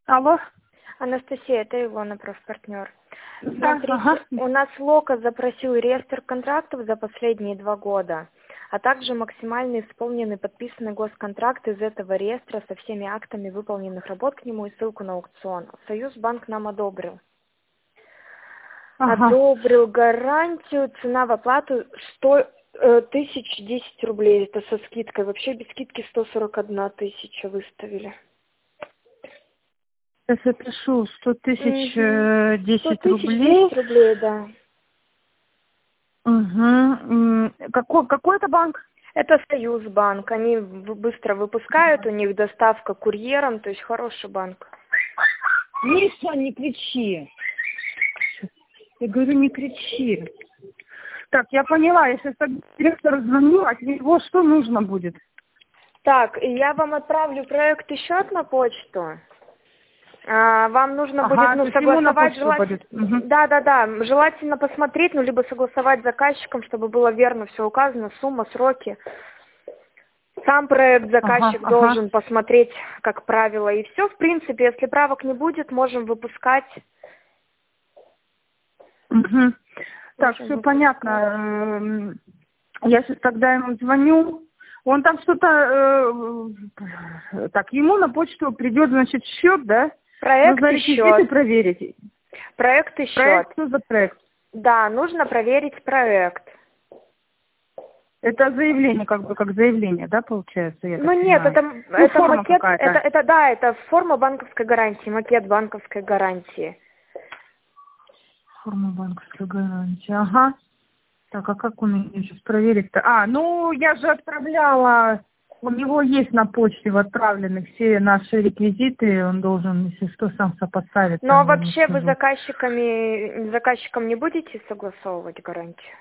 Алло. Анастасия, это Илона, профпартнер. Да, Смотрите, ага. у нас Лока запросил реестр контрактов за последние 2 года, а также максимально исполненный подписанный госконтракт из этого реестра со всеми актами выполненных работ к нему и ссылку на аукцион. Союзбанк нам одобрил. Ага. Одобрил гарантию, цена в оплату 1010 рублей, это со скидкой. Вообще без скидки 141 тысяча выставили. Сейчас я пишу 100 тысяч 100 10 тысяч рублей. 10 рублей, да. Угу. Какой это банк? Это Союзбанк. Они быстро выпускают, у них доставка курьером, то есть хороший банк. Миша, не кричи. Я говорю, не кричи. Так, я поняла, я сейчас директору звоню, от него что нужно будет? Так, и я вам отправлю проект и счет на почту. Вам нужно будет согласовать, желательно. Да, желательно посмотреть, либо согласовать с заказчиком, чтобы было верно все указано, сумма, сроки. Сам проект заказчик должен посмотреть, как правило, и все. В принципе, если правок не будет, можем выпускать. Угу. Так, все понятно. Я сейчас тогда ему звоню. Он там что-то... Так, ему на почту придет, значит, счет, да? Проект нужно и счет. Проверить. Проект и счет. Проект, что за проект? Да, нужно проверить проект. Это заявление, как заявление, да, получается? Нет, это макет, это форма банковской гарантии, макет банковской гарантии. Форма банковской гарантии, ага. Так, а как он ее сейчас проверит-то? Я же отправляла, у него есть на почте отправлены все наши реквизиты, он должен, если что, сам сопоставить. Но вообще вы заказчиком не будете согласовывать гарантию?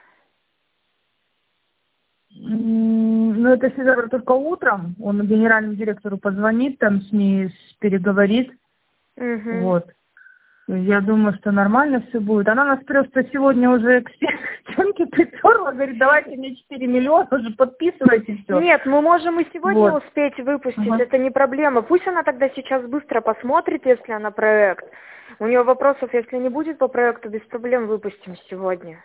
Это всегда только утром, он генеральному директору позвонит, там с ней переговорит, вот. Я думаю, что нормально все будет. Она нас просто сегодня уже к стенке притерла, говорит, давайте мне 4 миллиона, уже подписывайте все. Нет, мы можем и сегодня успеть выпустить, это не проблема. Пусть она тогда сейчас быстро посмотрит, если она проект. У нее вопросов, если не будет по проекту, без проблем выпустим сегодня.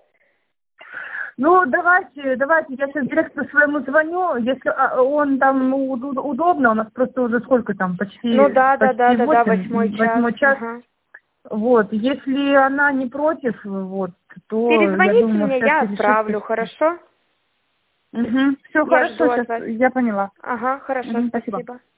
Давайте, я сейчас директору своему звоню, если он там удобно, у нас просто уже сколько там, почти 8 час. Вот, если она не против, то перезвоните мне, я отправлю, хорошо? Все хорошо, сейчас я поняла. Ага, хорошо, спасибо.